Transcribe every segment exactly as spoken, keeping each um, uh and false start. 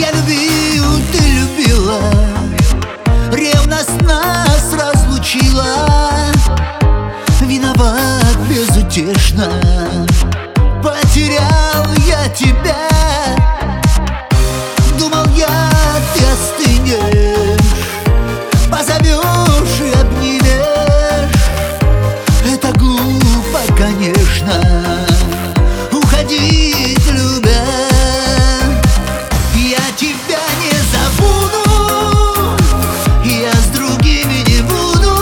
Я любил, ты любила, ревность нас разлучила. Виноват безутешно, потерял я тебя. Думал я, ты остынешь, позовешь и обнимешь. Это глупо, конечно, уходить любя. Я тебя не забуду, я с другими не буду.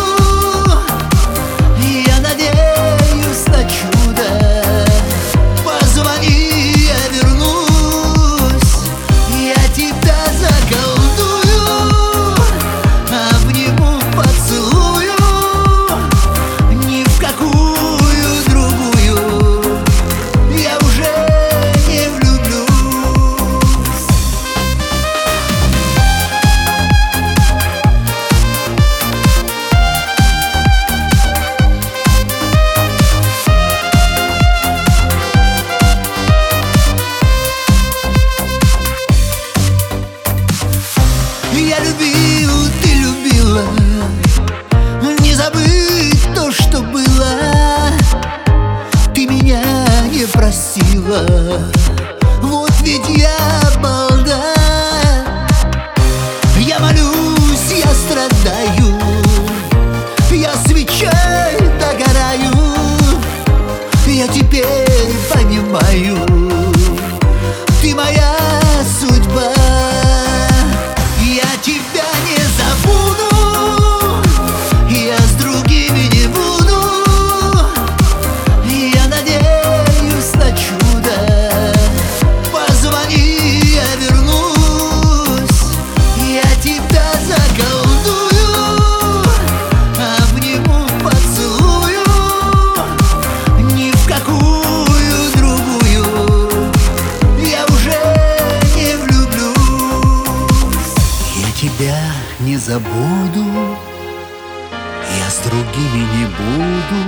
Я надеюсь на чудо, позвони, я вернусь. Я тебя заколдую, обниму, поцелую. Ни в какую другую я уже не влюблюсь. Я любил, ты любила, не забыть то, что было. Ты меня не простила, вот ведь я балда. Я молюсь, я страдаю, я свечой догораю. Я теперь понимаю, ты моя судьба. Я тебя не забуду, я с другими не буду. Я надеюсь на чудо, позвони, я вернусь. Я тебя заколдую, обниму, поцелую. Ни в какую другую я уже не влюблюсь. Я тебя не забуду, я с другими не буду.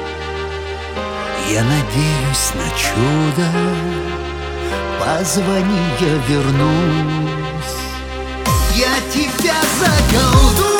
Я надеюсь на чудо, позвони, я вернусь. Я тебя заколдую.